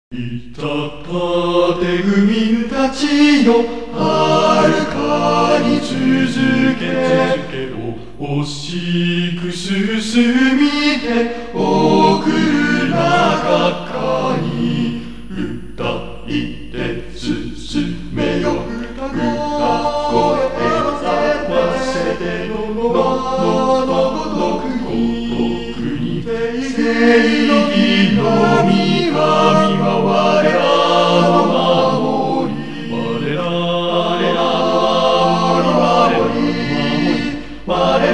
いたたて軍たちよ、はるかに続け惜しく進みて、送る中に歌いて進めよ。歌声合わせてのごとくに正義の御神は我らの守り、我らの守り、我らの守り。